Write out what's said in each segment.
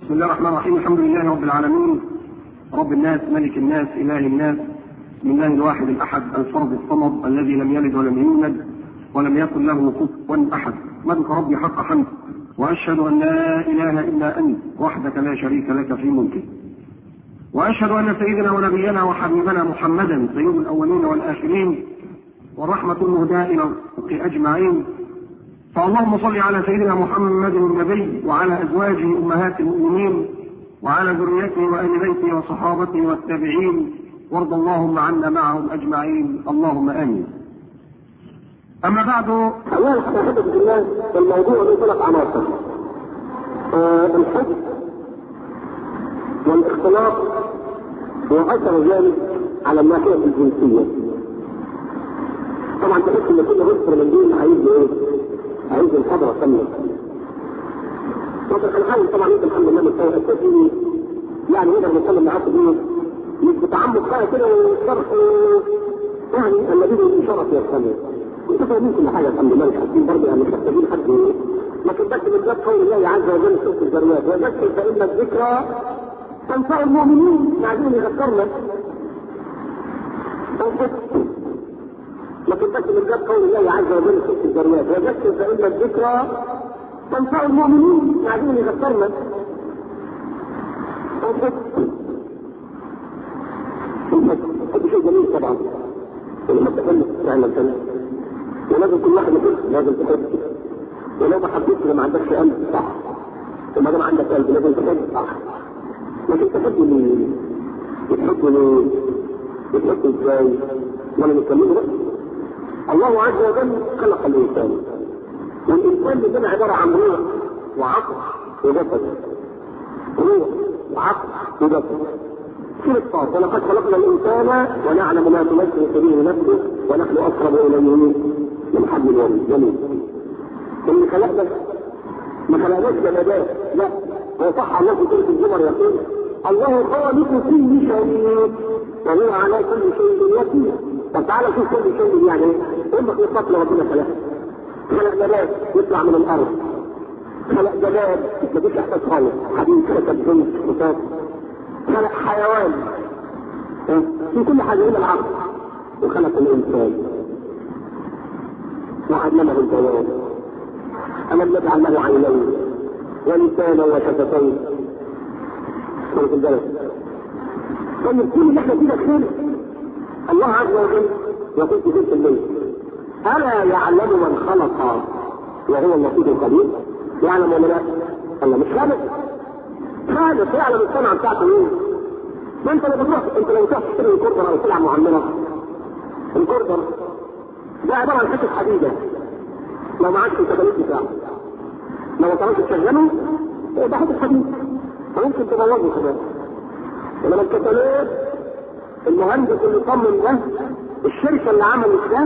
بسم الله الرحمن الرحيم. الحمد لله رب العالمين، رب الناس ملك الناس إله الناس، من الله الواحد الأحد الفرد الصمد الذي لم يلد ولم يولد ولم يكن له كفوا أحد. أحمدك ربي حق حمد، وأشهد أن لا إله إلا أنت وحدك لا شريك لك في ملكك، وأشهد أن سيدنا ونبينا وحبيبنا محمدا سيد الأولين والآخرين والرحمة المهداة إلى الخلق أجمعين. فاللهم صل على سيدنا محمد النبي وعلى أزواجه أمهات المؤمنين وعلى ذريته وآل بيته وصحابته والتابعين، وارض اللهم عنا معهم أجمعين، اللهم آمين. أما بعد، الله حفظك بالله. الموضوع له ثلاث عناصر: الحب والاختلاط وأثر ذلك على الناحية الجنسية. طبعا تحس ان كل عنصر من دول عايز ايه؟ عايز محاضرة كاملة. لكن هنحاول طبعا انت الحمد لله مستوى يعني نقدر نتكلم معاك بيه مش بتعمق بقى كده وشرح يعني الذي بالإشارة يفهمه. انت فاهمين كل حاجة الحمد لله، مش حاسين برضه يعني مش محتاجين حد ايه. لكن بس من باب قول الله عز وجل في سورة الذريات: وذكر فإن الذكرى تنفع المؤمنين. عايزين يذكرنا. لكن بس من باب قول الله عز وجل في سورة الذريات: وذكر فإن الذكرى تنفع المؤمنين. عايزين يذكرنا. هذا شيء جميل طبعا. ولما تكلم فعلا كلام، ولازم كل واحد يحب، لازم تحب. ولو ما حبيتش ما عندكش قلب صح، وما دام عندك قلب لازم تحب صح. لكن تحب مين؟ بتحب مين؟ بتحب ازاي؟ ولا نتكلمه بقى. الله عز وجل خلق الانسان، والانسان ده عباره عن روح وعقل وجسد. روح وعقل وجسد. في الصاد: ولقد خلقنا الانسان ونعلم ما تمثل به نفسه ونحن اقرب اليه من حبل الوريد. اللي خلقنا ما خلقناش جمادات، لا. هو صح الله في سورة الزمر يقول: الله خالق كل شيء وهو على كل شيء وكيل. طب تعالى شوف كل شيء يعني ايه؟ امك يخلق ربنا خلقها. خلق نبات يطلع من الارض، خلق جماد مفيش احساس خالص، حديد كتب جنس كتاب، خلق حيوان في كل حاجه الا العقل، وخلق الانسان وعلمه البيان. ألم نجعل له عينين ولسانا وشفتين. سورة البلد. طيب كل اللي احنا فيه ده خير. الله عز وجل يقول في سورة الليل: ألا يعلم من خلق وهو اللطيف الخبير؟ يعلم ولا لا؟ الله مش خالق. خالق يعلم الصنعة بتاعته ايه؟ ما انت لو بتروح، انت لو تروح تشتري الكوردر او سلعة معمرة، الكوردر ده عبارة عن حتة حديدة. لو معكش الكتالوج بتاعه، لو تعرفش تشغله ده حتة حديد فممكن تبوظه كمان. انما الكتالوج المهندس اللي صمم ده، الشركة اللي عملت ده،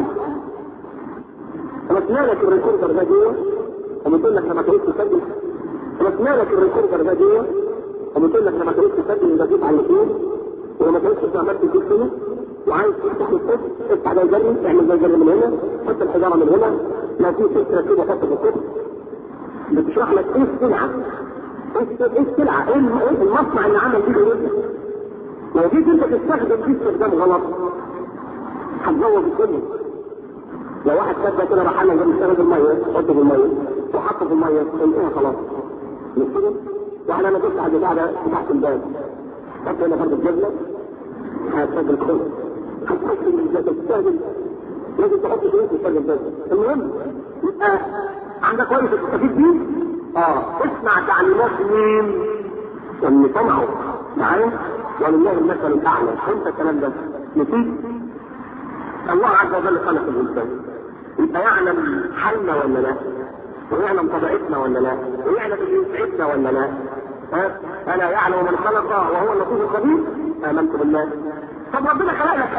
رسمنا لك الريكوردر ده جوه وبتقول لك لما تعوز تسجل، رسمنا لك الريكوردر ده جوه وبتقول لك لما تعوز تسجل يبقى جيب على اليوتيوب، ولما تعوز تعمل تجيب فيه وعايز تفتح الصوت افتح ده الجري، اعمل ده الجري من هنا، حط الحجاره من هنا، لو في فكره كده حط في الصوت بتشرح لك ايه السلعه، ايه السلعه، ايه المصنع اللي عمل دي ايه. لو جيت انت تستخدم دي استخدام غلط هتبوظ الدنيا. لو واحد خد كده راح عمل يستخدم الميه، حطه في الميه وحطه في الميه انتهى خلاص. مش كده؟ واحد انا بص على البتاع ده تحت الباب، حط هنا فرد الجبله هتسجل كله، هتستخدم لازم تحط شروط تستخدم بس. المهم يبقى عندك كويس تستفيد بيه. اسمع تعليمات مين؟ اللي سمعوا معايا ولله المثل الاعلى. انت الكلام ده نسيت؟ الله عز وجل خلق الانسان، يبقى يعلم حالنا ولا لا؟ ويعلم طبيعتنا ولا لا؟ ويعلم اللي يسعدنا ولا لا؟ الا يعلم من خلق وهو اللطيف الخبير. امنت بالله. طب ربنا خلق لك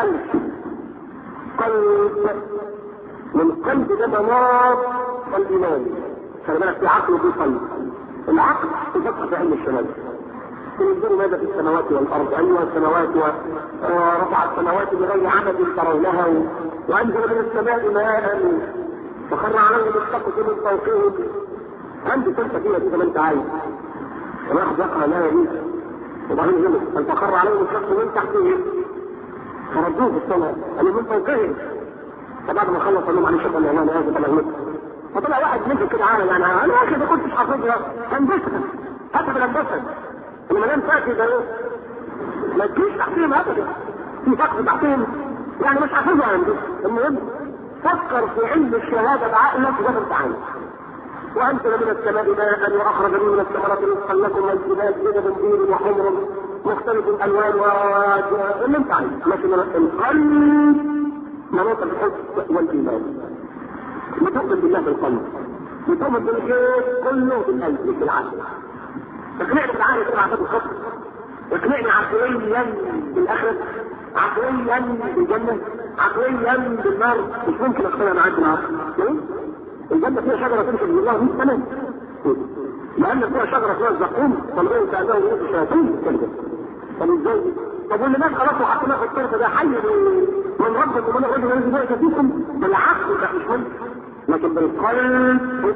قلب، من قلب ده مناط الايمان. خلي بالك في عقل وفي قلب. العقل يفكر في علم الشمال، تنزل ماذا في السماوات والارض، ايها السماوات ورفع السماوات بغير عمد ترونها وانزل من السماء ماء فخر عليهم السقف من فوقهم. عندك انت فيها دي زي ما انت عايز. واحد يقرأ لا يجوز وبعدين يقول أن تقر عليهم الشخص من تحتهم فردوه في الصلاة قالوا من فوقهم. فبعد ما خلص قال لهم عليه شكرا لله أنا آسف أنا فطلع واحد منهم كده عامل يعني أنا يا أخي ما كنتش حافظها هندسها حسب الهندسة لما نام ساكت ده ما تجيش تحتهم أبدا في سقف تحتهم يعني مش حافظها عندي. المهم فكر في علم الشهادة بعقلك وده امتحان. وأنزل من السماء ماء وأخرج من الثمرات رزقا لكم والجبال جدد بيض وحمر مختلف الألوان اللي انت عايز. لكن القلب مناط الحب والإيمان. بتؤمن بالله بالقلب بتؤمن بالخير كله بالقلب مش بالعقل. اقنعني بالعقل كده عشان الخط اقنعني عقليا بالآخرة عقليا بالجنة عقليا بالنار مش ممكن اقتنع معاك بالعقل. الجنة فيها شجرة تمشي بالله 100 سنة لأن فيها شجرة فيها الزقوم طلعوا كأنه يوم الشياطين كده. طب ازاي؟ طب واللي مات خلاص وحطيناه في الطرف ده حي من ربكم ومن الرجل الذي بيئت فيكم بالعقل ده مش ممكن. لكن بالقلب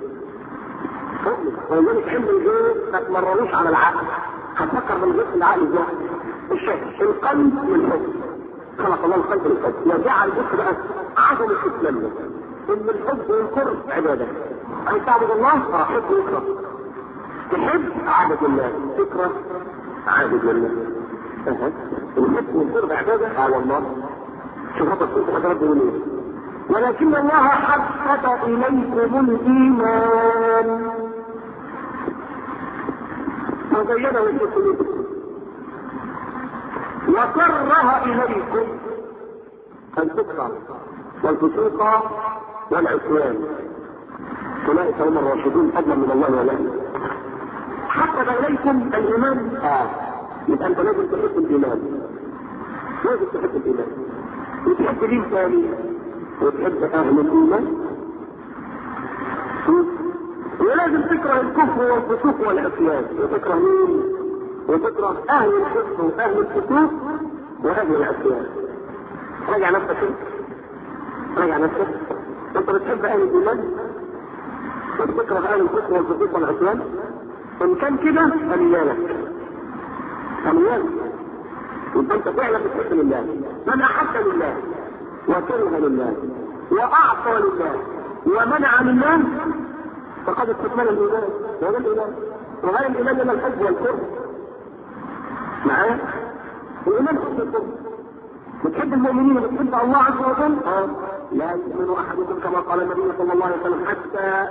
فضلك ولذلك علم الغيب ما تمرروش على العقل. هتفكر بالغيب في العقل ازاي؟ الشيء القلب والحب خلق الله القلب والحب وجعل بص بقى عدم الاسلام ان الحب والقرب عباده. ان تعبد الله حب ويكره تحب عبد الله تكره عابد الله. الحب والقرب عباده والله شوف هذا الصوت حضرات بيقول ايه ولكن الله حبب اليكم الايمان وزينه في قلوبكم وكره اليكم الكفر والفسوق والعصيان اولئك هم الراشدون فضلا من الله وله. حبب اليكم الايمان يبقى انت لازم تحب الايمان لازم تحب الايمان وتحب دين ثاني وتحب اهل الايمان ولازم تكره الكفر والفسوق والعصيان وتكره مين؟ وتكره اهل الكفر واهل الفسوق واهل العصيان. راجع نفسك راجع نفسك انت بتحب اهل الايمان وتكره اهل الكفر والفسوق والعصيان. ان كان كده فليالك يبقى انت فعلا بتحب لله. من احب لله وكره لله واعطى لله ومنع لله فقد استكمل الايمان. وهذا الايمان وغير الايمان الا الحب والكره معايا. الايمان حب والكره بتحب المؤمنين وبتحب الله عز وجل لا يؤمن احدكم كما قال النبي صلى الله عليه وسلم حتى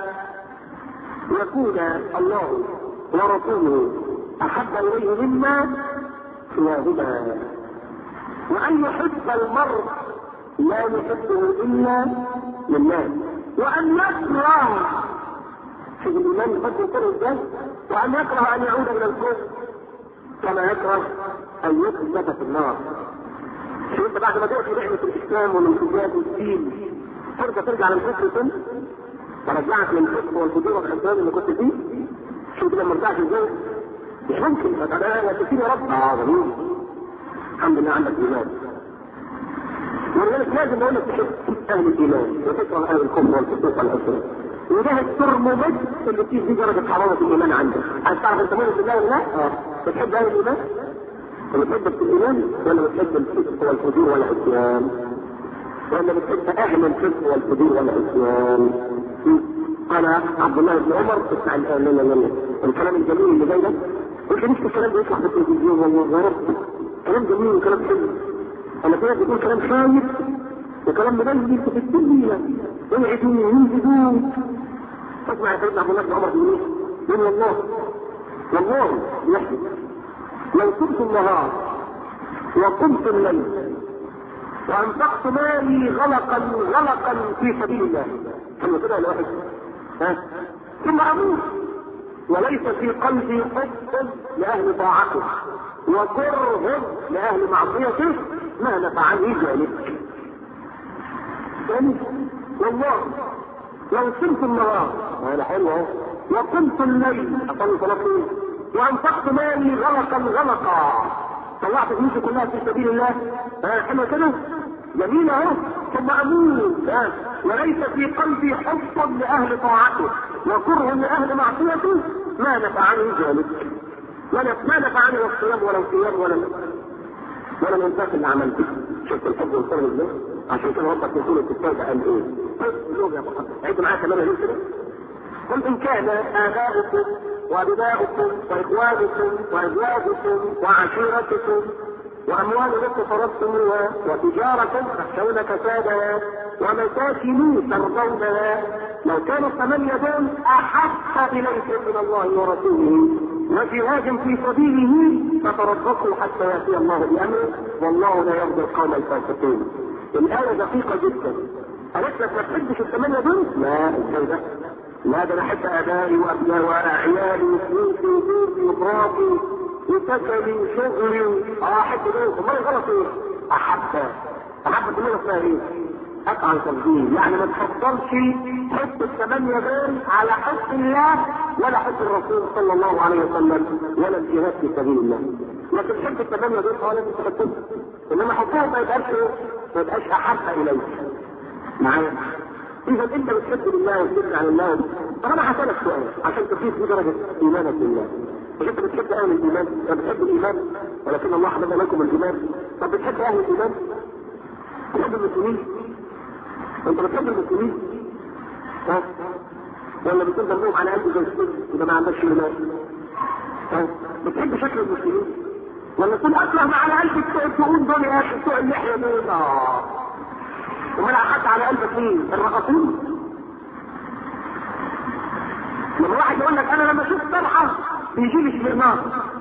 يكون الله ورسوله احب اليه مما سواهما وان يحب المرء لا يحبه الا لله وان يكره في الايمان يحب الكره ازاي وان يكره ان يعود الى الكفر كما يكره ان يقذف في النار. شوف انت بعد ما تقف في نعمه الاسلام والانقياد والدين ترجع للكفر ثم فرجعك للكفر والفجور والعصيان اللي كنت فيه. شوف لما رجعت ازاي مش ممكن انا كتير يا رب جميل الحمد لله عندك ايمان. ولذلك لازم اقول لك تحب اهل الايمان وتكره اهل الكفر والفسوق والعصيان. وده الترمومتر اللي فيه دي درجه حراره الايمان عندك. عايز تعرف انت مؤمن بالله ولا لا؟ بتحب اهل الايمان؟ بتحب في الايمان ولا بتحب الفسق والفجور والعصيان؟ ولا بتحب اهل الفسق والفجور والعصيان؟ قال عبد الله بن عمر اسمع الان الكلام الجميل اللي جاي ده مش نفس الكلام ده يطلع في التلفزيون والله يا رب كلام جميل وكلام حلو. انا كده بقول كلام خايف وكلام مبين في الدنيا يوعدون وينجدون. تسمع يا سيدنا عبد الله بن عمر بن يقول والله يحيى لو كنت النهار وقمت الليل وانفقت مالي غلقا في سبيل الله ثم كده الواحد ثم اموت وليس في قلبي حب لاهل طاعته وكره لاهل معصيته ما نفعني ذلك. والله لو صمت النهار هذا حلو اهو وقمت الليل اصلي صلاتي وانفقت مالي غلقا طلعت فلوسي كلها في سبيل الله حلو كده جميل اهو ثم اموت وليس في قلبي حب لاهل طاعته وكره لاهل معصيته ما نفعني ذلك. ما نفعني الصيام ولا الصيام ولا الانفاق اللي عملته. شفت الحب والصبر ازاي؟ عشان كده ربك يقول الكتاب قال ايه؟ قول يا محمد عيد معايا كمان يقول كده. قل ان كان اباؤكم وابناؤكم واخوانكم وازواجكم وعشيرتكم واموال اقترفتموها وتجاره تخشون كسادها ومساكن ترضونها لو كانوا الثمانيه دول احق اليكم من الله ورسوله وجهاد في سبيله فتربصوا حتى ياتي الله بامره والله لا يرضي القوم الفاسقين. الايه دقيقه جدا. قالت لك ما تحبش الثمانيه دول؟ لا ازاي ده؟ لا ده انا احب ابائي وابنائي وعيالي وفلوسي وبيتي ومراتي وسكني وشغلي احب دول. امال غلط ايه؟ احب كلنا اسمها ايه؟ افعل تفضيل. يعني ما تفضلش حب الثمانيه دول على حب الله ولا حب الرسول صلى الله عليه وسلم ولا الجهاد في سبيل الله. لكن حب الثمانيه دول خالص انت تحبهم، انما حبهم ما يبقاش احب اليك. معايا؟ اذا انت بتحب لله وتبني عن الله. طب انا هسالك سؤال عشان تقيس بدرجه ايمانك بالله. مش انت بتحب اهل الايمان؟ انت بتحب الايمان ولكن الله حبب لكم الايمان. طب بتحب اهل الايمان؟ بتحب المسلمين؟ انت بتحب المسلمين؟ ها؟ ولا بتكون ذنبهم على قلب زي السن اذا ما عندكش ايمان؟ ها؟ بتحب شكل المسلمين؟ ولا تكون اصلا على قلبك تقول دول يا اخي بتوع اللحيه دول؟ ومن حتى على قلبك مين؟ الرقصين. لما واحد يقول لك انا لما اشوف طرحه بيجي لي اشمئناص.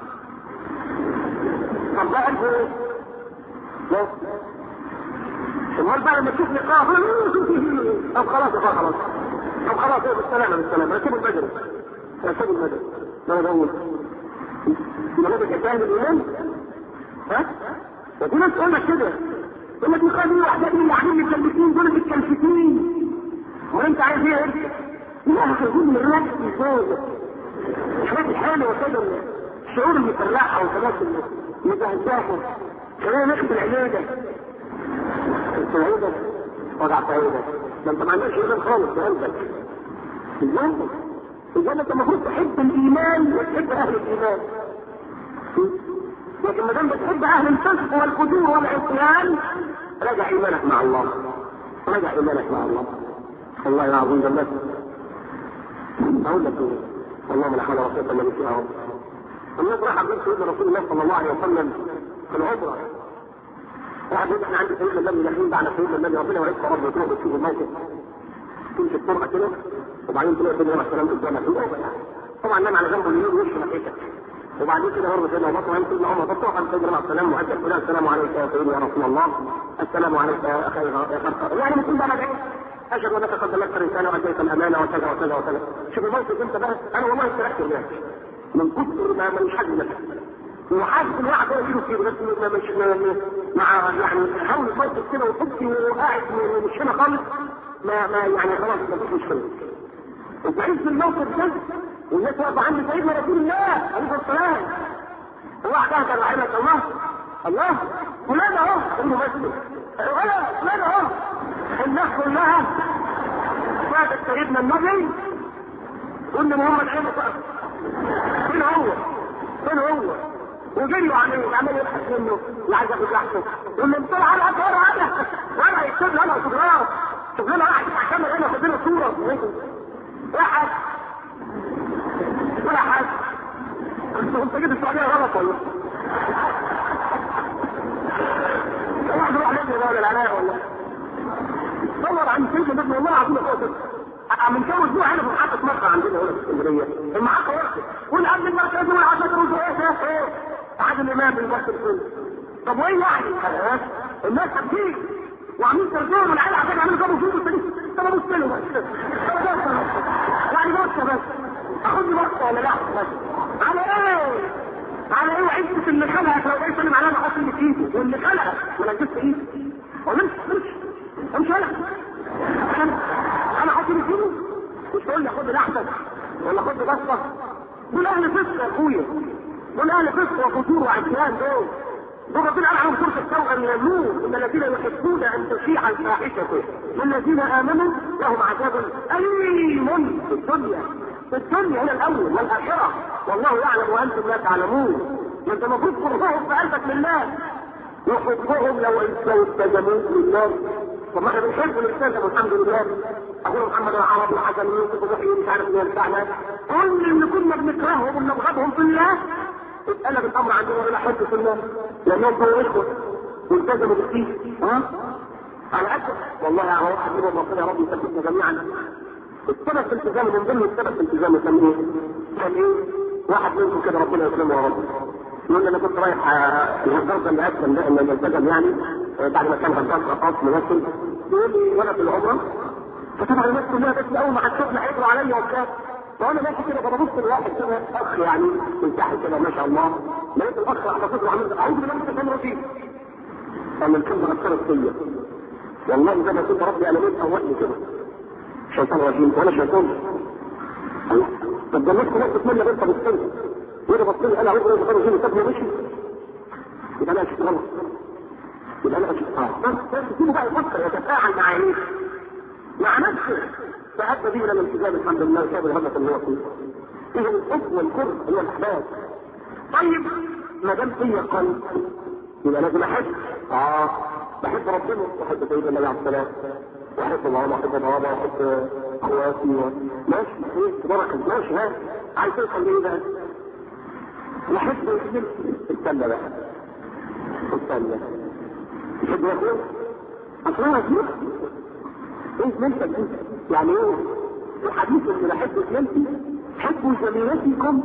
طب ده قلبه ايه؟ لا. امال بقى لما تشوف لقاء طب خلاص يا خلاص. طب خلاص ايه بالسلامه ركبوا المجلس. ما انا بقول يبقى ده كفايه الايمان؟ ها؟ وفي ناس تقول لك كده يقول لك يخلي واحدة من اللي قاعدين متكلفين دول متكلفتين وانت عايز ايه انت؟ لا هيكون من الرقص ازاي؟ الحاجات الحلوه كده الشعور المفرحه والحاجات المجهزاها خلينا ناخد العياده. العياده وجع عياده ده انت ما عندكش ايمان خالص في قلبك. ازاي انت المفروض تحب الايمان وتحب اهل الايمان. لكن ما دام بتحب اهل الفسق والفجور والعصيان راجع ايمانك مع الله. الله العظيم جنبك. اقول لك ايه؟ اللهم لا حول ولا قوه الا بالله يا رب. الناس راح عند سيدنا رسول الله صلى الله عليه وسلم في العمره. راح يقول احنا عند سيدنا النبي داخلين بعد سيدنا النبي ربنا يوريك رب وتروح بتشوف الموقف. تمشي الطرقه كده وبعدين تلاقي سيدنا عليه السلام قدامك طبعا نام على جنبه اليمين وشه ناحيتك. وبعدين كده برضه سيدنا ابو بكر وعند سيدنا عمر بطلوا عن سيدنا عليه السلام وقال السلام عليك يا سيدي يا رسول الله. السلام عليك يا اخي يا خرقه. يعني بتقول بقى مدعي اشهد انك قد بلغت الرساله واديت الامانه وكذا وكذا وكذا. شوف الموقف انت بقى انا والله استريحت هناك من كثر ما مش حد وحاسس ان واحد يجيله فيه بس مش مع يعني حاول الموقف كده وتبكي وقاعد مش هنا خالص ما يعني خلاص ما فيش مشكله. انت عايز الموقف ده والناس واقفه عند سيدنا رسول الله عليه الصلاه واحد اهدى رحمك الله فلان اهو الممثل فلان اهو الناس كلها فاتت سيدنا النبي قلنا محمد عينه فين هو وجريوا عليه عمال يبحث منه وعايز ياخد لحظه يقول له طلع على اكبر وانا يكتب لي انا شوف لنا واحد بتاع كاميرا هنا ياخد لنا صوره ولا حاجه انت جيت السعوديه غلط ولا واحد يروح لابني ولا العلاء ولا دور عن سيدنا ابن الله العظيم من كام اسبوع هنا في محطه مكه عندنا هنا في اسكندريه المحطه واقفه والامن المركزي والعساكر ايه عاد الامام بالمصر كله. طب وايه يعني الناس هتجيب وعاملين ترجمه والعيال عشان يعملوا جابوا فيه التاريخ. طب ابص له بس يعني بص بس اخد لي بصه ولا لا بس على ايه عزة اللي خلقك لو جاي سلم علينا احط اللي في ايدي واللي خلقك ولا جبت ايدي ولا امشي انا احط اللي في ايدي مش تقول لي خد الاحسن ولا خد بصه. دول اهل فسق يا اخويا دول اهل فسق وفجور وعصيان دول ربنا قال عنهم سوره التوبه من النور ان الذين يحبون ان تشيع الفاحشه والذين امنوا لهم عذاب اليم في الدنيا هنا الاول والاخره والله يعلم وانتم لا تعلمون. انت المفروض تكرههم في قلبك لله، وحبهم لو التزموا لله. طب ما احنا بنحب الالتزام والحمد لله. اخونا محمد العربي وحسن يوسف ومحيي مش عارف مين بتاعنا، كل اللي كنا بنكرههم ونبغضهم في الله اتقلب الامر عندنا الى حب في الله، لانهم كانوا اخوه والتزموا بالدين. على اسف والله يا واحد منهم ربنا يا رب يثبتنا جميعا. السبب في التزام من ضمن السبب في التزام كان ايه؟ واحد منكم كده ربنا يكرمه يا رب يقول لي انا كنت رايح الغرفه اللي اسلم ده اللي التزم يعني بعد ما كان غلطان خطاط ممثل، يقول لي وانا في العمره فطبعا الناس كلها بس اول ما هتشوفنا هيجروا عليا وبتاع، وانا ماشي كده فببص لواحد كده اخ يعني ملتحي كده ما شاء الله، لقيت الاخ على صدره عامل اعوذ بالله من الشيطان الرجيم. قال الكلمه اثرت فيا والله زي ما كنت ربي انا ميت اوقني كده شيطان رجيم وانا شيطان. طب ده الناس كلها بتتمنى بنت بالسن وانا بصير انا عاوز اقول له جيني سابني مشي، يبقى انا شفت غلط، يبقى انا شفت غلط. بس تسيبه بقى يفكر يتفاعل مع ايه؟ مع نفسه. فادى بيه الى الالتزام الحمد لله وساب الهدف اللي هو فيه. اذا الحب والكره هي الاحباب. طيب ما دام فيا قلب يبقى لازم احب. بحب ربنا واحب سيدنا النبي عليه الصلاه واحب ماما واحب بابا واحب اخواتي ماشي ايه تبارك الله ماشي. ها عايز توصل لايه بقى؟ نحب نفسي. استنى بقى استنى تحب يا اخويا؟ اصلا ايه منتج انت؟ يعني ايه؟ الحديث اللي بحب نفسي حبوا زميلتكم.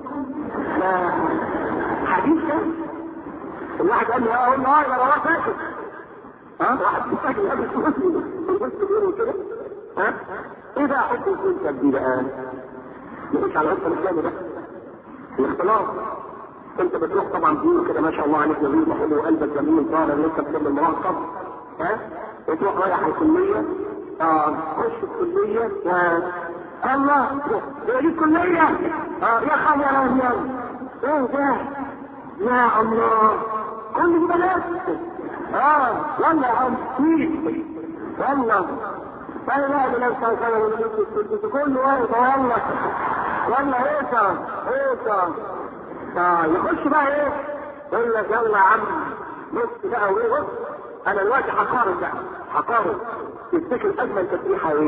حديث ده الواحد قال لي اقول له يا بابا فاكر واحد بيسجل قبل الشهور البنت بيقولوا كده ايه بقى حب المنتج دي بقى؟ مش على وقت الاسلام ده الاختلاط. انت بتروح طبعا بيقولوا كده ما شاء الله عليك نبيل حلو وقلبك جميل طالع لسه بتعمل مراقب وتروح رايح الكليه خش الكليه الله هي دي الكليه يا خالي يا رجال ايه ده يا الله كل دي بنات والله يا عم فيك والله فانا لا اقدر انسى كل واحد والله ايه يخش بقى ايه يقول لك يلا يا عم بص بقى وايه بص انا دلوقتي هقارن بقى هقارن تفتكر اجمل تسريحه ايه؟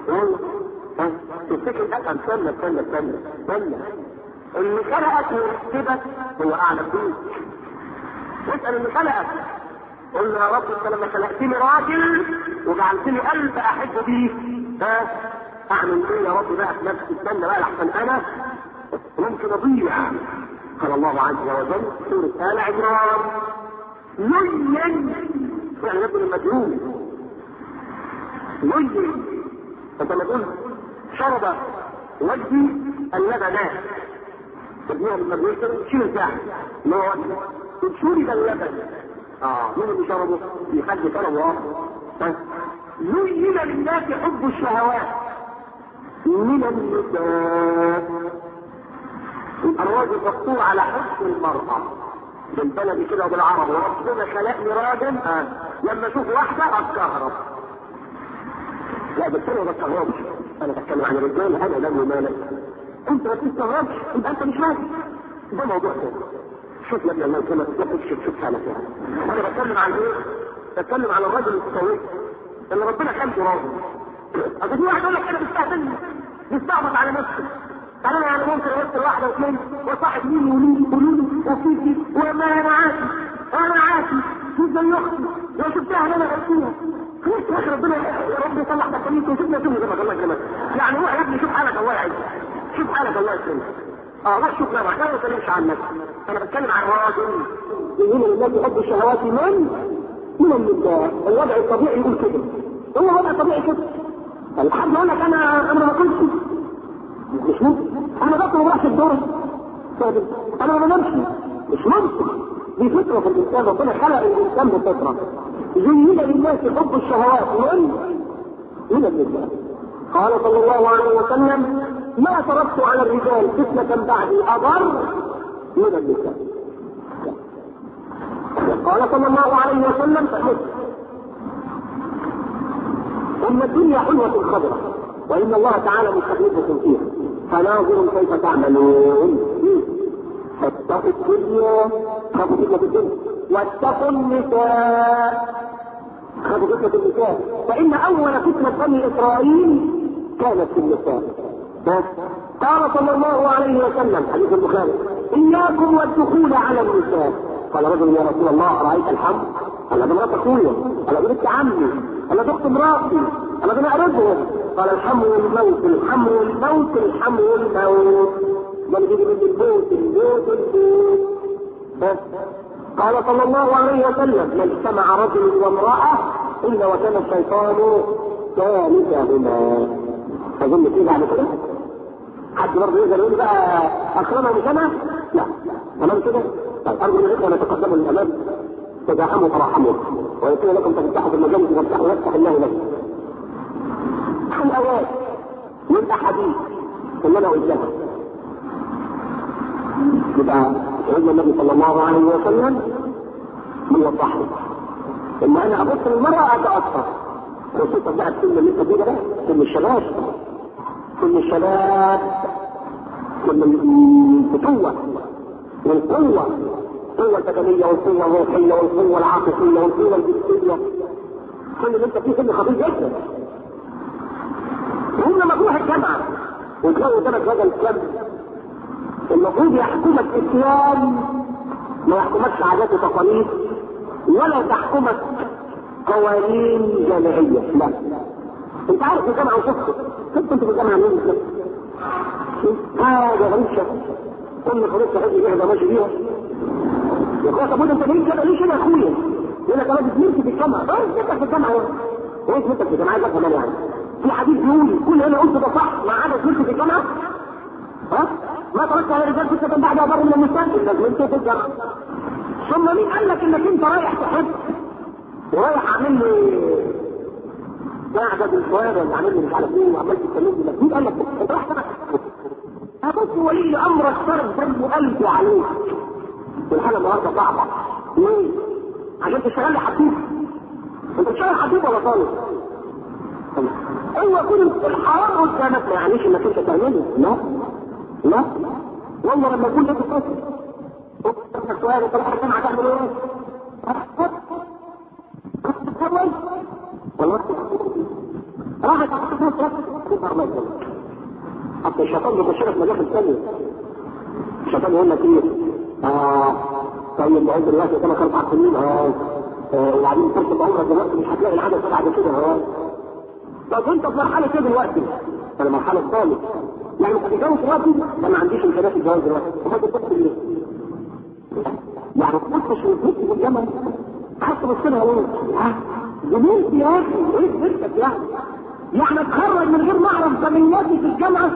تفتكر اجمل استنى اللي خلقك ويحسبك هو اعلم بيك. اسال اللي خلقك قل له يا رب انت لما خلقتني راجل وجعلتني قلب احب بيه اعمل ايه يا رب بقى في نفسي؟ استنى بقى لحسن انا ممكن اضيع. قال الله عز وجل سورة آل عمران لين يعني ابن المجنون لين. انت لما تقول شرب وجهي اللبن تبنيها بالمجنون شيل الفعل اللي هو وجهي شرب اللبن مين اللي شربه؟ يخلي كلام لين للناس حب الشهوات من النساء. الراجل مقطوع على حب المرأة بالبلد كده وبالعرب وربنا خلقني راجل لما اشوف واحدة اتكهرب. لا بالتالي ما بتكهربش انا بتكلم عن الرجال انا لا مالك انت ما بتستغربش يبقى انت مش راجل ده موضوع تاني. شوف يا ابني الله كده شوف حالك يعني انا بتكلم عن ايه؟ بتكلم عن الراجل السوي اللي ربنا خلقه راجل. اصل في واحد يقول لك انا بيستعبط على نفسه انا يعني ممكن ارسل واحده واثنين وصاحب مين ومين وفيكي وما انا عاشي مش زي اختي لو شفتها انا غلطيها خلاص يا اخي ربنا يا رب يصلح بقيتك وشوفنا شوف زي ما الله يكرمك يعني روح يا ابني شوف حالك الله يعينك شوف حالك الله يكرمك روح شوف نفسك انا ما بتكلمش عن نفسي انا بتكلم عن راجل يقول للناس يحب الشهوات من الوضع الطبيعي يقول كده هو وضع طبيعي كده. الحد يقول لك انا ما كنتش مش ممكن انا بطلب راس الدور انا ما بنمشي مش ممكن دي فطره في الانسان ربنا خلق الانسان بفطره زين للناس حب الشهوات من النساء. قال صلى الله عليه وسلم ما تركت على الرجال فتنه بعدي اضر من النساء. قال صلى الله عليه وسلم ان الدنيا حلوه خضراء وان الله تعالى مستخلفكم فيها فناظر كيف تعملون. فاتقوا الدنيا، خافوا فتنة الدنيا، واتقوا النساء، خافوا فتنة النساء، فإن أول فتنة بني إسرائيل كانت في النساء. قال صلى الله عليه وسلم حديث البخاري: إياكم والدخول على النساء. قال رجل: يا رسول الله أرأيت الحمل؟ قال: ده مرات أخويا، قال: ده بنت عمي، قال: ده أخت مراتي، قال: ده أنا قريبهم. قال: الحمل والموت، الحمل والموت، الحمل والموت. ده اللي بيجي من الموت، الموت، الموت. قال صلى الله عليه وسلم: ما اجتمع رجل وامرأة إلا وكان الشيطان ثالثهما. أظن كده بعد كده حد برضه يقدر يقول بقى أكرمه مش أنا؟ لا، تمام كده؟ طيب أرجو من الإخوة أن يتقدموا للأمام، تداعموا تراحموا، ويكون لكم تفتحوا في المجالس وتفتحوا ويفتح الله لكم. الآيات والأحاديث اللي أنا قلتها يبقى سيدنا النبي صلى الله عليه وسلم بيوضح لي إن أنا أبص للمرأة أتأثر، خصوصا بقى السن اللي أنت فيه ده، سن الشباب، سن الشباب، سن الفتوة والقوة، القوة البدنية والقوة الروحية والقوة العاطفية والقوة الجسدية. كل اللي انت فيه سن خطير جدا. وهم لما تروح الجامعة وتلاقوا قدامك هذا الكلام المفروض يحكمك اسلام، ما يحكمكش عادات وتقاليد، ولا تحكمك قوانين جامعية. لا، انت عارف في الجامعة وشفته، كنت انت في الجامعة مين كده؟ هذا غريب شكل، كل خروج صحيح يهدى ماشي بيها. يا اخويا طب انت ليه كده؟ ليه كده يا اخويا؟ يقول لك انا بتمشي في الجامعة، انت في الجامعة ايه انت في الجامعة ده كمان يعني؟ في حديث بيقول كل اللي قلته ده صح ما عدا تمشي في الجامعة؟ ها؟ ما تركت على الرجال فتنة بعد أبر من النساء إلا زمنته في الجامعة. ثم مين قال لك انك انت رايح تحب ورايح عامل لي قاعدة بالشوارع ولا عامل لي مش عارف ايه وعمال تتكلم لك؟ مين قال لك انت رايح تحب؟ هبص ولي امرك شرب دم قلبي عليك. والحالة النهارده صعبة. ليه؟ عشان تشتغل لي حبيب. انت بتشتغل حبيب ولا طالب؟ ايوه يكون الحرام قدامك ما يعنيش انك انت تعمله. لا لا والله لما يكون لك قصر السؤال انت رايح الجامعة تعمل ايه؟ والله راحت حتى الشيطان بيخشلك مجال الثانية. الشيطان يقول لك ايه؟ طيب بعد دلوقتي قدامك 4 سنين وبعدين تركب عمرك دلوقتي مش هتلاقي العدد بعد كده. طب انت في مرحلة ايه دلوقتي؟ انا مرحلة ثالث. يعني انت بتتجوز دلوقتي؟ انا ما عنديش امكانيات الجواز دلوقتي. وما تتجوز ليه؟ يعني تبصش وتبص في الجامعة عايز تبص لها ليه؟ جميل يا اخي، ايه بنتك يعني اتخرج من غير ما اعرف زميلاتي في الجامعة؟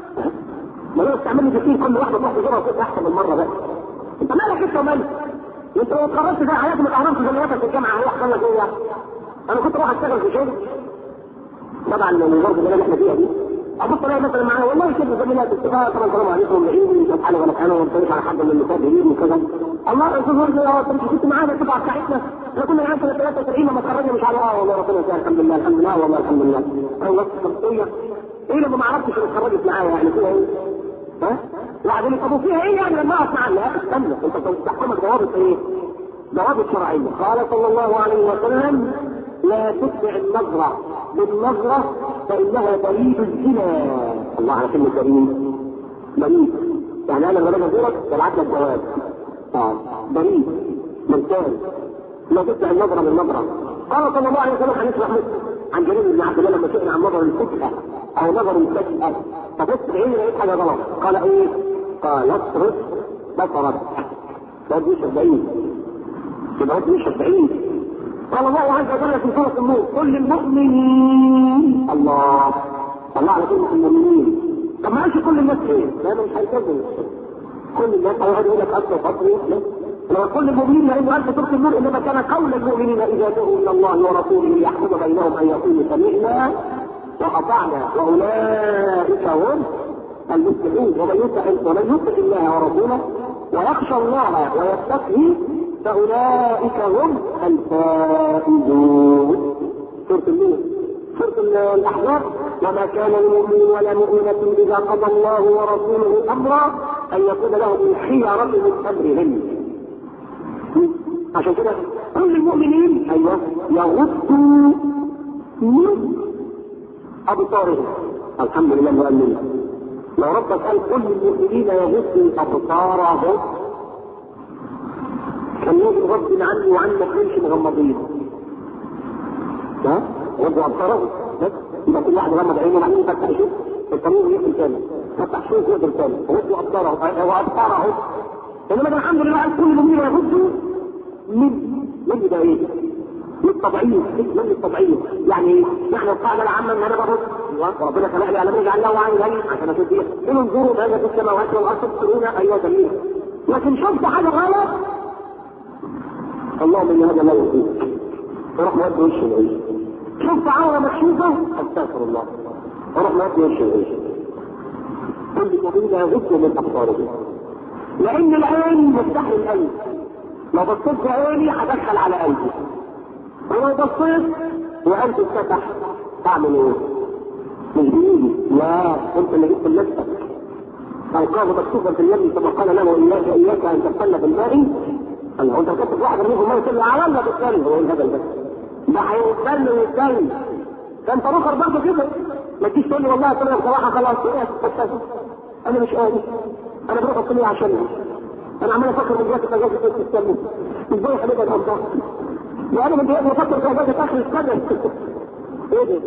ما لو تعمل لي كل واحدة تروح تزورها وتبقى احسن من مرة بقى. انت مالك انت ومالك؟ انت لو اتخرجت زي حياتي ما تعرفش زميلاتك في الجامعة هيحصل لك ايه يعني؟ انا كنت رايح اشتغل في شغل طبعا من برضه اللي احنا فيها دي. ابص الاقي مثلا معايا والله كده زميلات اتفاق طبعا السلام عليكم بعيد مش حاجه ولا حاجه ولا على حد من النساء بعيد وكذا. الله يسوع يا رب كنت معانا الدفعه بتاعتنا احنا كنا معانا 33 ما اتخرجنا مش على والله ربنا يسهل الحمد لله الحمد لله والله الحمد لله. الله شخصيه ايه لما ما عرفتش اللي اتخرجت معايا يعني فيها ايه؟ ها؟ وبعدين طب فيها ايه يعني لما اقف معاها؟ لا استنى انت تحكمك ضوابط ايه؟ ضوابط شرعيه. قال صلى الله عليه وسلم لا تتبع النظرة بالنظرة فإنها بريد الزنا. الله على كلمة بريد. بريد يعني أنا لما باجي أزورك ببعت لك جواب. بريد ممتاز. لا تتبع النظرة بالنظرة. قال صلى الله عليه وسلم حديث محمود عن جرير بن عبد الله لما سئل عن نظر الفتحة أو نظر الفجأة فبص بعيني لقيت حاجة غلط. قال إيه؟ قال اصرف بصرك. ده بيشرب بعيد. يبقى بيشرب بعيد. قال الله عز وجل في سورة النور كل المؤمنين. الله على كلمة المؤمنين. طب ما قالش كل الناس ايه؟ لا مش هيكذب. كل الناس هيقعد يقول لك اصل فطري لو كل المؤمنين لانه قال في سورة النور انما كان قول المؤمنين اذا دعوا الى الله ورسوله ليحكم بينهم ان يقولوا سمعنا واطعنا واولئك هم المفلحون. ومن يطع الله ورسوله ويخشى الله ويتقي فأولئك هم الفائزون. سورة النور. سورة الأحزاب وما كان لمؤمن ولا مؤمنة إذا قضى الله ورسوله أمرا ان يكون لهم الخيرة من امرهم. عشان كده كل المؤمنين ايوه يغضوا من ابصارهم. الحمد لله مؤمنين. لو ربك قال كل المؤمنين يغضوا ابصارهم كان يجب غض عني وعنك نمشي مغمضين. ها؟ غضوا ابصارهم بس يبقى كل واحد غمض عينه وبعدين يفتح يشوف القانون يقفل تاني، فتح شوف يقفل تاني، غضوا ابصارهم وابصارهم. انما الحمد لله قال كل المؤمنين يغضوا من ده ايه؟ من الطبيعية يعني نحن القاعدة العامة ان انا بغض وربنا خلق لي على من جعل له عين عشان اشوف فيها. ان انظروا ماذا في السماوات والارض تبصرون ايوه جميل. لكن شفت حاجة غلط اللهم ان هذا لا يرضيك وروح نودي وش العيش. شفت عورة مكشوفة استغفر الله وروح نودي وش العيش. كل المؤمنين يغضوا من ابصارهم لان العين مفتاح القلب. لو بصيت بعيني هدخل على قلبي، ولو بصيت وقلبي اتفتح تعمل ايه؟ مش بايدي، لا انت اللي جبت لنفسك. القاه مكتوبا في اليم ثم قال له اياك ان تبتل بالماء. الله انت كتب واحد منهم ما يقول على الله بالتالي هو الهبل ده. ده هيتبل ويتبل. فانت اخر برضه كده ما تجيش تقول لي والله طلع بصراحه خلاص انا مش قادر انا بروح الكليه عشان انا عمال افكر من دلوقتي في اجازه السلم ازاي هنبقى الامطار وانا من دلوقتي بفكر في اجازه اخر السنه. ايه ده؟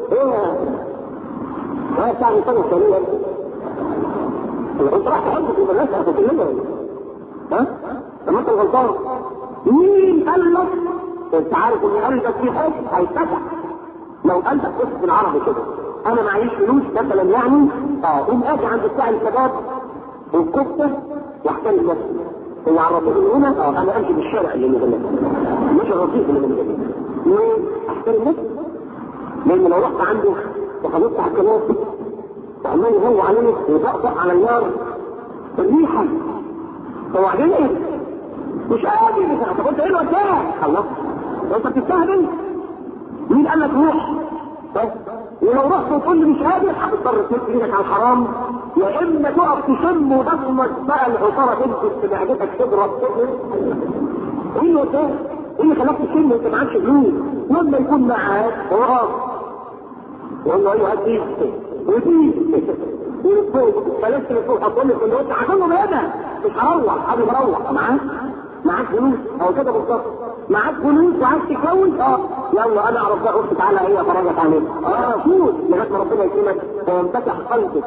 ايه بتاع السنه الثانيه انت راح تحب في المدرسه هتكلمها ها؟ لما انت غلطان مين قال لك؟ انت عارف ان قلبك فيه حب هيتفتح. لو قلبك بص بالعربي كده انا معيش فلوس مثلا يعني قوم اجي عند بتاع الشباب والكفته واحتل نفسي هو عرفوني من هنا انا امشي بالشارع اللي نزل مش الرصيف اللي نزل ليه؟ احتل نفسي لان لو رحت عنده وخلصت على الكلام وعمال يهوى عليه ويطقطق على النار الريحه وبعدين ايه؟ مش قادر طب انت ايه الوسائل؟ خلاص انت بتستهبل؟ مين قال لك روح؟ ولو رحت وتقول لي مش قادر هتضطر تمد ايدك على الحرام يا اما تقف تشم وتضمك بقى العصاره تمسك في معدتك تضرب ايه الوسائل؟ ايه اللي خلاك تشم وانت معكش فلوس؟ لما يكون معاك خلاص والله ايوه هديك وديك والفوق فلست الفوق هتقول لي كنت عشان له بقى مش هروح قبل ما اروح معاك فلوس او كده بالظبط معاك فلوس وعايز تتجوز يلا انا اعرف بقى اختك تعالى هي افرجك عليك فوت لغايه ما ربنا يكرمك وينفتح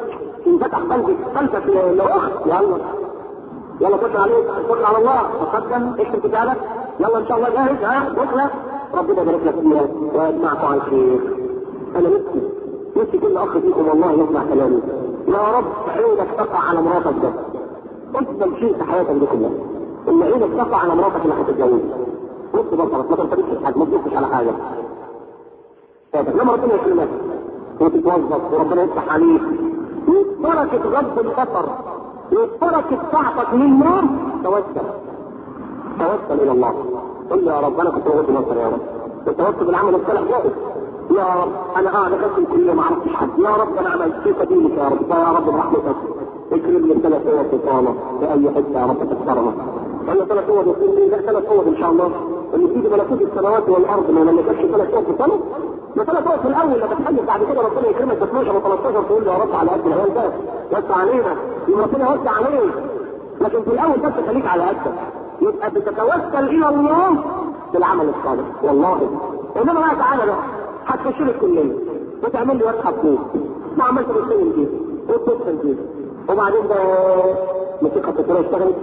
قلبك لاخت يلا خش عليك خش على الله تقدم اكتب كتابك يلا ان شاء الله جاهز بكره ربنا يبارك لك فيها ويجمعكم على الخير. انا نفسي كل اخ فيكم والله يسمع كلامي يا رب عينك تقع على مراتك ده افضل شيء في حياتك دي كلها ان عينك تقع على مراتك اللي هتتجوزها نص بصرك ما ترتبطش حاجه ما تبصش على حاجه لما ربنا يكرمك وتتوظف وربنا يفتح عليك بركه غض البصر وبركه طاعتك لله توسل الى الله قل يا رب انا كنت بغض البصر يا رب التوسل بالعمل الصالح جائز يا رب انا قاعد اكتب كل يوم ما عرفتش حد يا رب انا عملت في سبيلك يا رب يا رب برحمتك اكرمني بثلاث قوة اطاله في اي حته يا رب تختارنا انا 3 قوة يقول لي لا 3 قوة ان شاء الله اللي تيجي ملكوت السماوات والارض ما ملكتش 3 قوة في السنه ما 3 قوة في الاول لما تحدث بعد كده ربنا يكرمك ب 12 و13 تقول له يا رب على قد العيال ده وسع علينا يبقى ربنا يوسع عليك لكن في الاول بس خليك على قدك يبقى بتتوسل الى الله بالعمل الصالح والله انما بقى تعالى بقى هتخش لي الكليه وتعمل لي ورقه حقوق ما عملت بالسنين دي وتوصل دي وبعدين ده موسيقى التصوير اشتغلت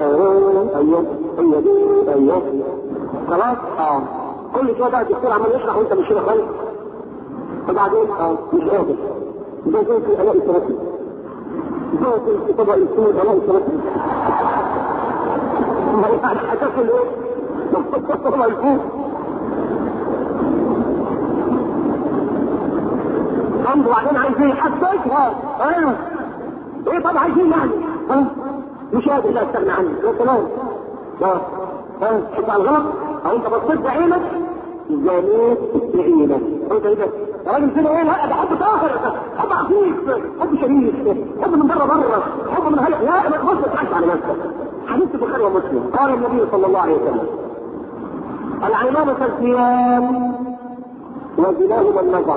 ايوه خلاص كل شويه بقى الدكتور عمال يشرح وانت مش خالص وبعدين مش قادر ده زي في الاء الثلاثي ده في طبق السور الاء الثلاثي ما يعني هتاكل ايه؟ طبق الفوق وبعدين عايز ايه؟ حسيتها ايه طبعا عايزين يعني مش قادر لا استغنى عنه تمام حتى على الغلط او انت بصيت بعينك زانيت بعينك انت ايه ده؟ راجل كده ايه؟ لا ده حب طاهر، حب عفيف، حب شريف، حب من بره، حب من هلا. لا ما تبصش على نفسك. حديث البخاري ومسلم قال النبي صلى الله عليه وسلم: العينان كالثياب وزناهما النظر.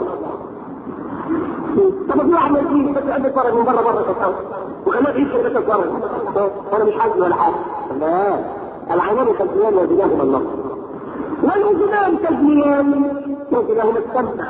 طب في واحد يجي بس يقعد يتفرج من بره كده وخلاه يعيش كده يتفرج، انا مش حاجه ولا حاجه. لا، العينان كالثياب وزناهما النظر، والاذنان كالثياب وزناهما السمع،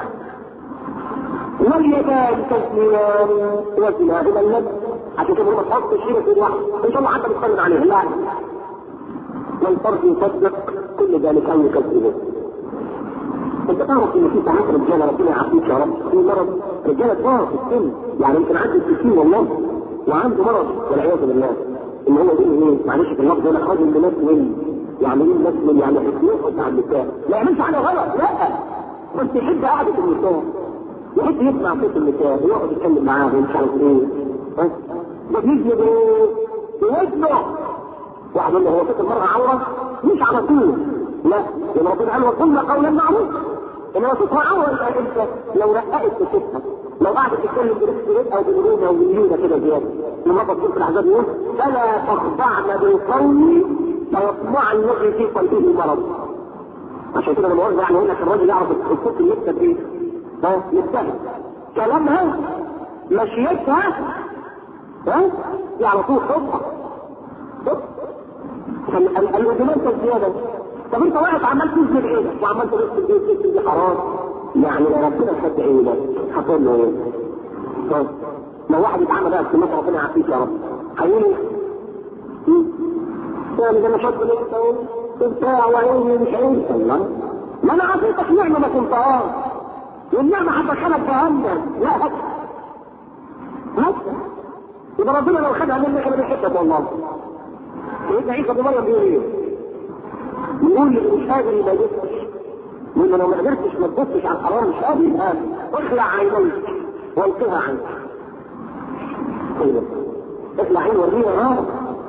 واليدان كالثياب وزناهما اللب. عشان كده ما تحطش شيء في واحد ان شاء الله حتى بتسلم عليه. لا، والفرد يصدق كل ذلك او يكذبه. انت تعرف ان في ساعات رجاله ربنا يعافيك يا رب في مرض، رجاله كبار في السن، يعني يمكن عنده 60 والله وعنده مرض والعياذ بالله، ان هو يقول ايه؟ معلش في اللفظ ده راجل بمثل، يعني ايه بمثل؟ يعني يحب على النساء، ما يعملش حاجه غلط، لا، بس يحب قعده النساء، يحب يسمع صوت النساء ويقعد يتكلم معاهم مش عارف ايه، ده بيجي بوزنه. واحد يقول له هو صوت المرأة عورة؟ مش على طول، لا، لأن ربنا قال وقلنا قولا معروفا. إنما صوتها عورة يبقى أنت لو رققت في صوتها، لو قعدت تتكلم بريسك أو بالرودة أو بالليونة كده زيادة، لما تقول في العذاب يقول: فلا تخضعن بالقول فيطمع الذي في قلبه المرض. عشان كده لما يعني يقول لك الراجل يعرف الصوت اللي يكتب ايه؟ يجتهد كلامها، مشيتها، على طول خطأ. الأذنان كالزيادة. طب انت واقف عمال تنزل عينك وعمال تبص البيت دي حرام، يعني لو ربنا خد عينك هتقول له ايه؟ طيب لو واحد يتعامل بقى في ربنا يعافيك يا رب، هيقول ايه؟ يعني ده انا شاطر انت بتاع وعيني مش عيني. الله، ما انا عطيتك نعمه ما كنتهاش، والنعمه هتدخلك جهنم. لا هات يبقى ربنا لو خدها منك انا بيحبك والله. سيدنا عيسى بن مريم بيقول ايه؟ يقول لي مش قادر ما يبصش، يقول لو ما قدرتش ما تبصش على الحرام مش قادر، اخلع عينيك والقها عنك. اخلع عين وريها،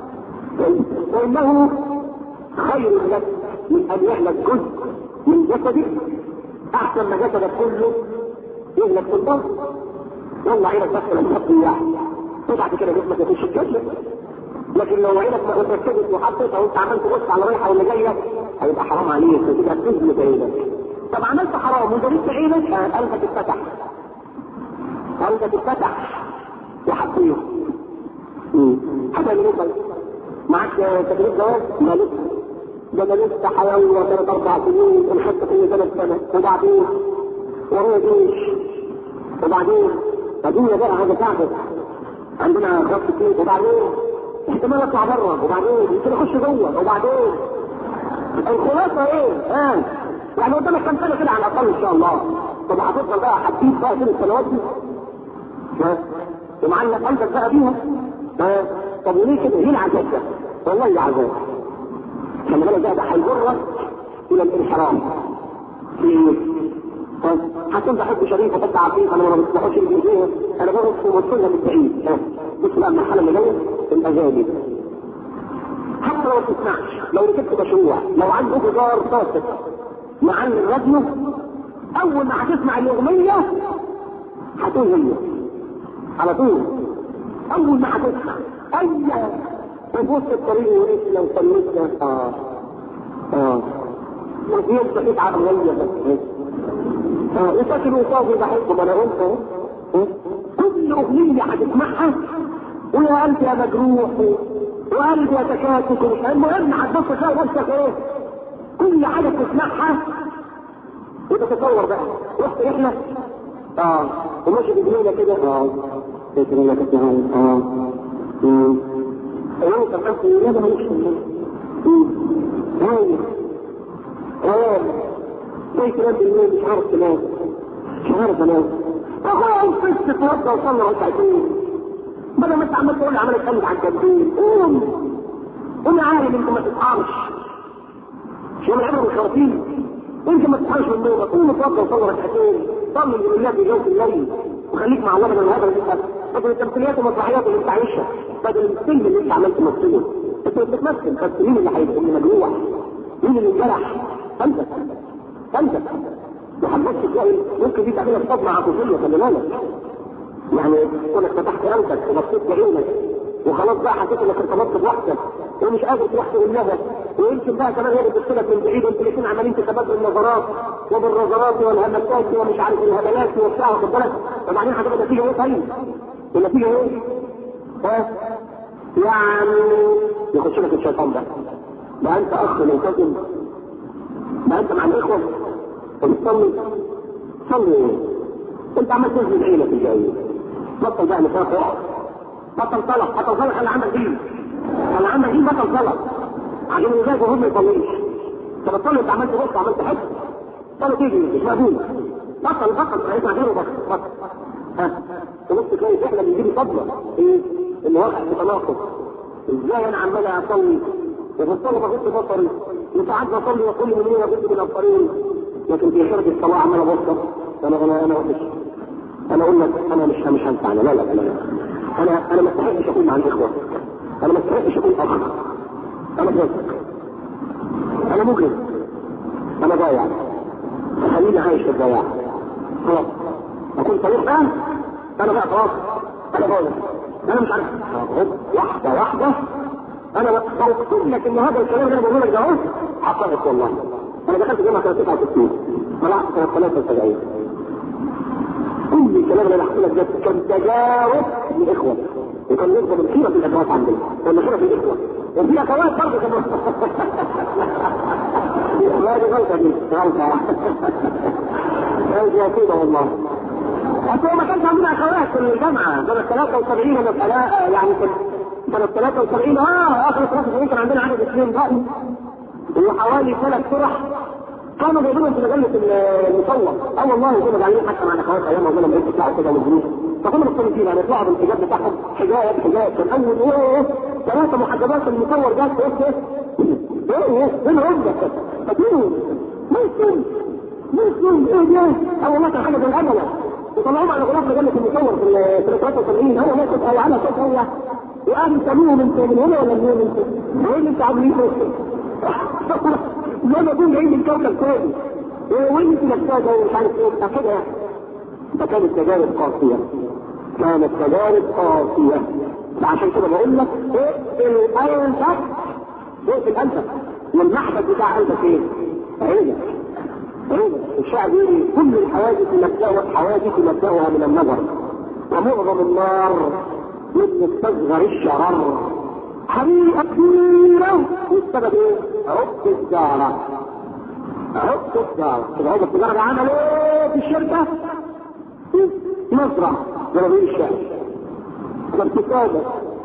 وانه خير لك من ان يهلك جزء من جسدك احسن ما جسدك كله يهلك في الضغط. والله عينك بس لما تحط اياها وبعد كده جسمك يخش الجسم، لكن لو عينك ما ركزت وحطيتها وانت عمال تبص على رايحه ولا جايه هيبقى حرام عليك وتبقى تزن بعينك. طب عملت حرام وجريت عينك قلبك اتفتح، قلبك اتفتح وحطيه. هتعمل ايه طيب؟ معاك تدريب جواز؟ لا لسه، ده انا لسه حيوي 3 4 سنين ونحط كل 3 سنة وبعدين وهو جيش وبعدين الدنيا بقى هذا تعبت عندنا خط كتير وبعدين احتمال اطلع بره وبعدين يمكن اخش جوه وبعدين الخلاصه ايه؟ يعني قدامك كام سنه كده على الاقل ان شاء الله. طب هتفضل بقى حديد بقى كل السنوات دي ومعلق قلبك بقى بيها؟ طب ليه كده؟ ليه العذاب ده؟ والله عذاب. خلي بالك بقى ده هيجرك الى الانحراف. هتبدا حب شريف وحب عفيف، انا ما بصلحوش الجزئيه، انا بقول في وصلنا بالبعيد. بص بقى المرحله اللي جايه الاجابه، حتى لو ما تسمعش، لو ركبت مشروع، لو عنده جدار فاسد معلم الراديو، اول ما هتسمع الاغنيه هتقول هي على طول. اول ما هتسمع اي تبص الطريق وانت لو سميتها وفي بقيت عقليه بس وفاكر وصافي بحبه. ما انا قلت كل اغنيه هتسمعها ويا قلبي يا مجروح وقلبي يا تكاتك ومش المهم هتبص تلاقي نفسك ايه؟ كل حاجه تسمعها وتتصور بقى رحت رحله وماشي بجنينه كده بجنينه كده وانت بحس يا ده ماليش زي كلام بالليل مش عارف تنام مش عارف انام. اخويا قصة تتوضى وصلنا ركعتين بدل ما انت عمال تقول لي عمال اتكلم على الجنبين. قوم يا عالم انت ما تتحرش، مش من العبر والشرطين، انت ما تتحرش من نومك. قوم اتوضى وصلنا ركعتين، صلي لله في جوف الليل وخليك مع الله من الهدى اللي انت بدل التمثيليات والمسرحيات اللي انت عايشها، بدل الفيلم اللي انت عمال تمثله. انت مش بتمثل بس مين اللي هيبقى مجروح؟ مين اللي انجرح؟ انت وهتبص تلاقي ممكن دي تعمل لك صدمه عاطفيه، خلي بالك. يعني كونك فتحت قلبك وبصيت بعينك وخلاص بقى حسيت انك ارتبطت بواحدة ومش قادر تروح تقول لها، ويمكن بقى كمان هي بتبص لك من بعيد وانتوا الاثنين عمالين تتبادلوا النظرات وبالنظرات والهمسات ومش عارف الهبلات وبتاع، واخد بالك؟ وبعدين هتبقى النتيجه ايه طيب؟ النتيجه ايه؟ يعني يخش لك الشيطان ده انت اخ ملتزم، ده انت مع الاخوه وبتصلي صلي ايه؟ انت عمال تنزل عينك الجايه، بطل بقى نفاق، بطل صلاه خلي عندك دين، بطل صلاه عشان الولاد وهم ما يصليش. انت بتصلي انت عمال تبص عمال تحس صلاه تيجي مش مقبوله. بطل هيطلع غيره بطل تبص تلاقي فعلا بيجيلي صدمه ايه؟ اللي واقع في تناقض. ازاي انا عمال اصلي وبصلي بغض بصري وساعات بصلي وكل من هنا بغض من الطريق، لكن في خارج الصلاه عمال ابصر. انا وحش. انا اقول لك انا مش هنفع. لا انا ما استحقش اكون مع الاخوه، انا ما استحقش اكون اخ، انا فاسق، انا مجرم، انا ضايع، خليني عايش في الضياع. خلاص اكون صريح بقى، انا بقى خلاص انا ضايع، انا مش عارف واحده انا بقول لك ان هذا الكلام اللي انا بقوله لك ده حقائق والله. انا دخلت جامعه سنه 69 طلعت سنه 73. كل الكلام اللي انا بحكي لك ده كان تجارب لاخوه، وكان يفضل الخيره في الادوات عندنا ولا خيره في الاخوه، وفي اخوات برضه كمان. لا دي غلطه يا كده والله. اصل ما كانش عندنا اخوات في الجامعه سنه 73 يعني سنه 73 اخر 73 كان عندنا عدد 2 بقى وحوالي 3 فرح كانوا جايبينهم في مجله المصور. والله كنا جايين حتى مع الاخوات ايام ما كنا بنطلع كده والجنود، فكنا مستمتعين يعني يطلعوا بالحجاب بتاعهم حجاب كان اول 3 محجبات المصور جات فين عندك؟ فاكرين مسلم ايه ده؟ والله كان حاجه زي الامل وطلعوهم على غلاف مجله المصور في 73. هو ماسك او على صوت هو وقال يسموه من هنا ولا من هنا؟ وين انت عاملين لما دول جايين من كوكب ثاني وين انت نفسها ومش عارف ايه كده يعني. ده كانت تجارب قاسيه، عشان كده بقول لك اقفل قلبك والمحبس بتاع قلبك ايه؟ عينك. الشعب يقول كل الحوادث مبدأها من النظر، ومعظم النار من مستصغر الشرر. حريقة كبيرة والسبب ايه؟ عقد التجارة. عقد التجارة عمل ايه في الشركة؟ مزرعة جنوبية الشعب، فابتسادة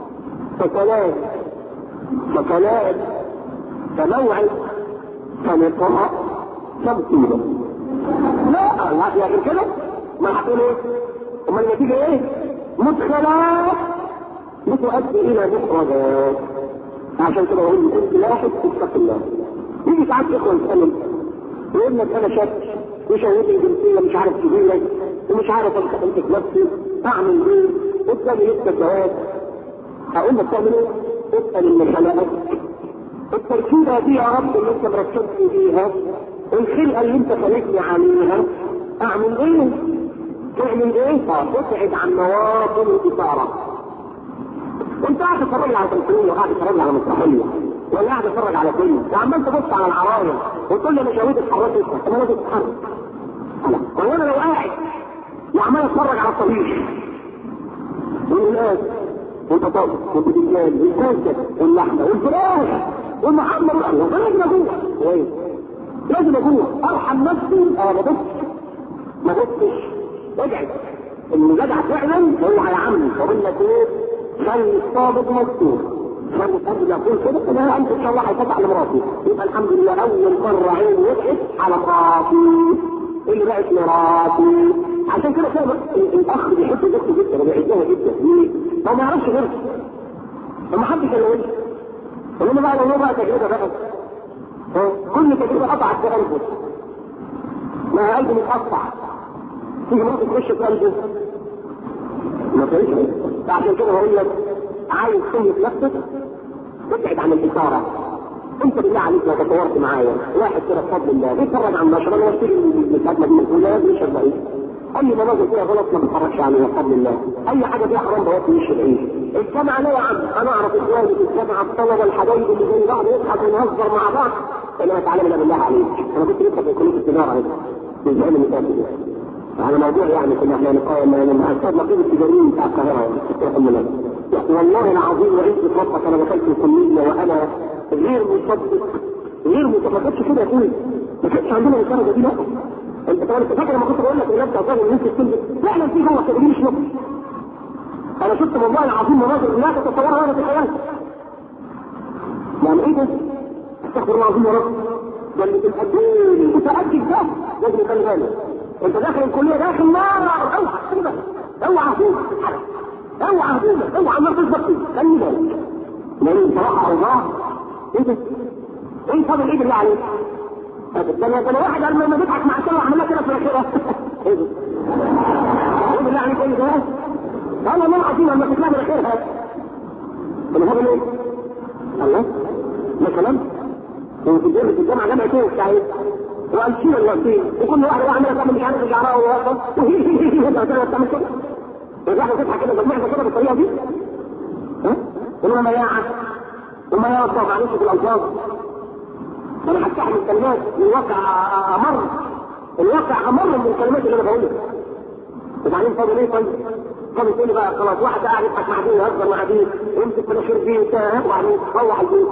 فكلام كموعد كلقاء كمصيبة. لا يعني كده ما هتقول ايه؟ اما النتيجة ايه؟ مدخلات بتؤدي الى مخرجات. عشان كده بقول كل واحد اتق الله. يجي ساعات اخوه يسالم يقول لك انا شاب وشهوتي الجنسيه مش عارف كبيره ومش عارف امسك نفسي اعمل ايه؟ قدامي لسه الجواز. هقول لك تعمل ايه؟ اسال اللي خلقك التركيبه دي يا رب اللي انت مركبت فيها، الخلقه اللي انت خلقني عليها، اعمل ايه؟ تعمل ايه؟ ابعد عن مواطن الاثاره. انت قاعد تتفرج على تمثيليه وقاعد تتفرج على مسرحيه ولا قاعد تتفرج على فيلم وعمال تبص على العرايس وتقول لي انا شهيد اتحركت انا لازم اتحرك. وانا لو قاعد وعمال اتفرج على الطبيخ والناس والبطاطس والبتنجان والكوسه واللحمه والفراخ والمحمر لازم اجوع ارحم نفسي. ما بصش ابعد. اللي جدع فعلا هو يا عمي بقول لك ايه؟ خلي الصابط مستور، خلي الصابط يقول كده انا انت ان شاء الله هيفتح لمراتي، يبقى الحمد لله اول مره عين وقعت على مراتي اللي بقت مراتي. عشان كده الاخ بيحب نفسه جدا وبيحبها جدا. ليه؟ هو ما يعرفش غيرها، ما حدش يقول انما بقى لو بقى تجربه بقى كل تجربه قطعت في قلبه، ما قلبه متقطع تيجي ممكن تخش في قلبه ما تعيش. عشان كده بقول لك عايز تملك نفسك ابعد عن الاثاره، انت بالله عليك لو تصورت معايا واحد كده بفضل الله بيتفرج على النشره انا بشتري من الحكمه دي الاولى بيشرب عيش، اي مناظر فيها غلط ما بتفرجش عليها بفضل الله، اي حاجه فيها حرام بوقت يشرب عيش. الجامعه لا يا عم، انا اعرف اخواني في الجامعه الطلبه الحبايب اللي زي بعض نضحك ونهزر مع بعض. انا تعالى بالله عليك، انا كنت لسه في كليه التجاره هنا من زمان اللي فات كده. على موضوع يعني كنا احنا مع استاذ نقيب التجاريين بتاع القاهره يعني والله العظيم وعيد بفضلك انا دخلت الكليه وانا غير مصدق ما كانتش كده يا اخوي، ما كانش عندنا الدرجه دي. لا انت كمان فاكر لما كنت بقول لك الناس اصلا الناس السلبي فعلا في جوه تدريب مش نقص. انا شفت والله العظيم مناظر لا تتصورها ولا تتخيلها. يعني ايه ده؟ استغفر الله العظيم يا رب. ده اللي تتاكد متاكد ده لازم يخلي بالك. انت داخل الكليه داخل نار، اوعى كده، اوعى هدومك، اوعى هدومك، اوعى النار تثبت فيه، خلي بالك. لان بصراحه الله ايه ده؟ ايه فاضل ايه بالله عليك؟ ده واحد قال لما بيضحك مع الشر اعمل لك كده في الاخره. ايه ده؟ ايه بالله عليك ايه ده؟ انا ما عظيم لما تطلع من الاخره. انا فاضل ايه؟ الله ما كلام في الجامعه جامعه ايه وبتاع ايه؟ وامشي الوقتين وكل واحد يعمل تعمل مش عارف شعرها وواقف وهي بتعمل كده. الواحده تضحك كده بالمعده كده بالطريقه دي. ها؟ وما ياعه وما يوقف معلش في الالفاظ. انا هستحمل الكلمات الواقع امر من الكلمات اللي انا بقولها. وبعدين فاضل ايه طيب؟ فاضل تقول لي بقى خلاص واحد قاعد يضحك مع دي ويهزر مع دي ويمسك مناخير دي وبتاع وبعدين روح البيت.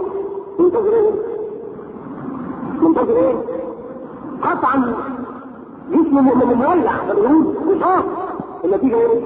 منتظر ايه؟ قطعا جسمه مولع بالغرور وشاط. النتيجه ايه؟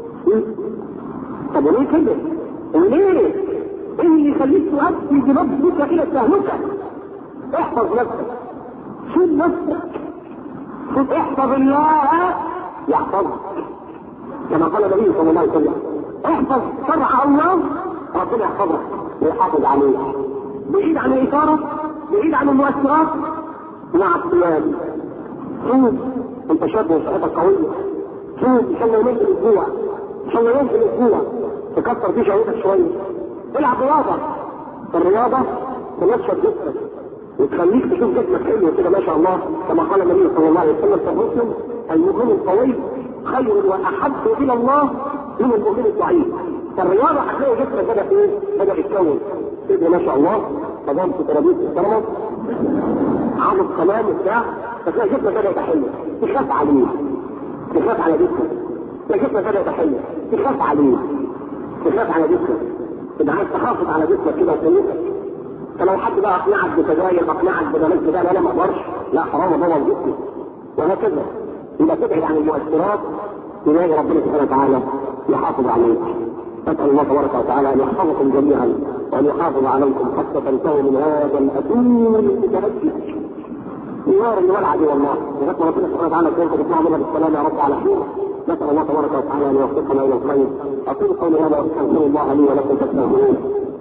طب وليه كده؟ وليه؟ ايه اللي يخليك تؤدي بنفسك الى التهلكه؟ احفظ نفسك، شوف نفسك، شوف احفظ الله يحفظك كما قال النبي صلى الله عليه وسلم. احفظ شرع الله ربنا يحفظك ويحافظ عليك، بعيد عن الاثاره، بعيد عن المؤثرات، مع الصيام. شوف انت شاب وصحتك قويه، شوف ان شاء الله يومين في الاسبوع، ان شاء الله يوم في الاسبوع تكسر فيه شهوتك شويه، العب رياضه. الرياضه تنشط جسمك وتخليك تشوف جسمك حلو كده ما شاء الله كما قال النبي صلى الله عليه وسلم في مسلم: المؤمن القوي خير واحب الى الله من المؤمن الضعيف. فالرياضه هتلاقي جسمك بدا يتكون كده ما شاء الله، تمام في ترابيزه السلامه عامل كلام وبتاع، فتلاقي جسمك بدا يتحلل. تخاف عليه، تخاف على جسمك، جسمك بدا يتحلل، تخاف عليه، تخاف على جسمك، تبقى عايز تحافظ على جسمك كده وتنيتك. فلو حد بقى اقنعك بسجاير، اقنعك ببلاش ده لا ما اقدرش، لا حرام ادور جسمي وهكذا. يبقى تبعد عن المؤثرات تلاقي ربنا سبحانه وتعالى يحافظ عليك. نسال الله تبارك وتعالى ان يحفظكم جميعا وان يحافظ عليكم حتى تنتهوا من هذا الاتون المتهجد نار الولعه دي. والله لغايه ما ربنا سبحانه وتعالى كيف تطلع منها بالسلام يا رب على خير. نسال الله تبارك وتعالى ان يوفقنا الى الخير. اقول قولي هذا واستغفر الله لي ولكم فاستغفروه